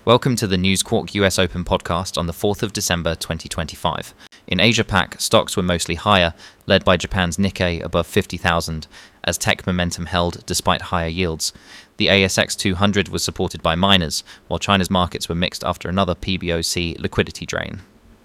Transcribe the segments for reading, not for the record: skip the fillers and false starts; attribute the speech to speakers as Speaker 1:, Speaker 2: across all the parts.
Speaker 1: Welcome to the News Quark US Open podcast on the 4th of December 2025. In Asia-Pac, stocks were mostly higher, led by Japan's Nikkei above 50,000, as tech momentum held despite higher yields. The ASX 200 was supported by miners, while China's markets were mixed after another PBOC liquidity drain.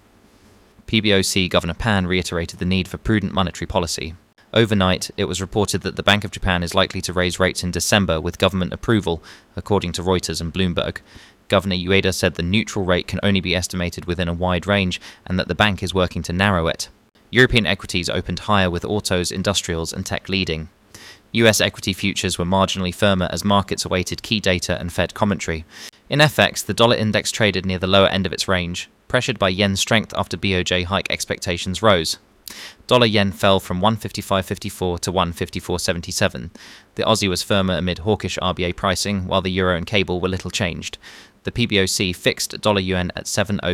Speaker 1: PBOC Governor Pan reiterated the need for prudent monetary policy. Overnight, it was reported that the Bank of Japan is likely to raise rates in December with government approval, according to Reuters and Bloomberg. Governor Ueda said the neutral rate can only be estimated within a wide range and that the bank is working to narrow it. European equities opened higher with autos, industrials and tech leading. US equity futures were marginally firmer as markets awaited key data and Fed commentary. In FX, the dollar index traded near the lower end of its range, pressured by yen strength after BOJ hike expectations rose. Dollar-yen fell from 155.54 to 154.77. The Aussie was firmer amid hawkish RBA pricing, while the euro and cable were little changed. The PBOC fixed dollar-yuan at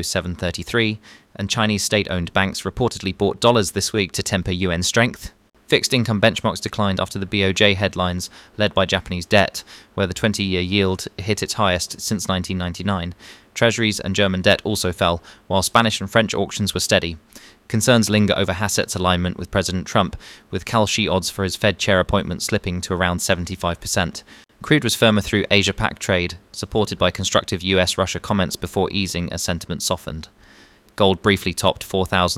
Speaker 1: 707.33, and Chinese state-owned banks reportedly bought dollars this week to temper yuan strength. Fixed income benchmarks declined after the BOJ headlines, led by Japanese debt, where the 20-year yield hit its highest since 1999. Treasuries and German debt also fell, while Spanish and French auctions were steady. Concerns linger over Hassett's alignment with President Trump, with Kalshi odds for his Fed chair appointment slipping to around 75%. Crude was firmer through Asia-Pac trade, supported by constructive US-Russia comments before easing as sentiment softened. Gold briefly topped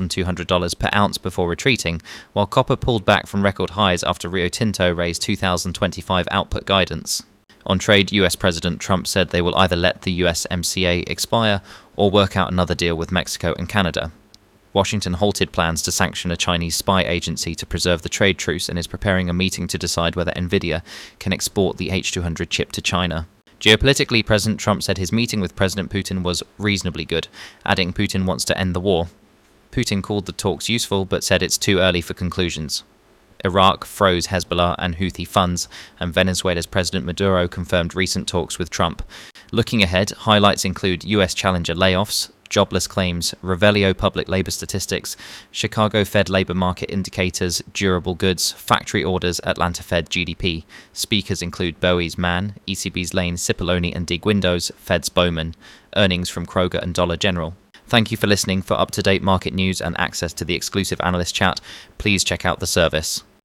Speaker 1: $4,200 per ounce before retreating, while copper pulled back from record highs after Rio Tinto raised 2025 output guidance. On trade, US President Trump said they will either let the USMCA expire or work out another deal with Mexico and Canada. Washington halted plans to sanction a Chinese spy agency to preserve the trade truce and is preparing a meeting to decide whether Nvidia can export the H200 chip to China. Geopolitically, President Trump said his meeting with President Putin was reasonably good, adding Putin wants to end the war. Putin called the talks useful but said it's too early for conclusions. Iraq froze Hezbollah and Houthi funds, and Venezuela's President Maduro confirmed recent talks with Trump. Looking ahead, highlights include US Challenger layoffs, jobless claims, Revelio public labor statistics, Chicago Fed labor market indicators, durable goods, factory orders, Atlanta Fed GDP. Speakers include Bowie's Mann, ECB's Lane Cipollone and Dig Windows, Fed's Bowman, earnings from Kroger and Dollar General. Thank you for listening. For up-to-date market news and access to the exclusive analyst chat, please check out the service.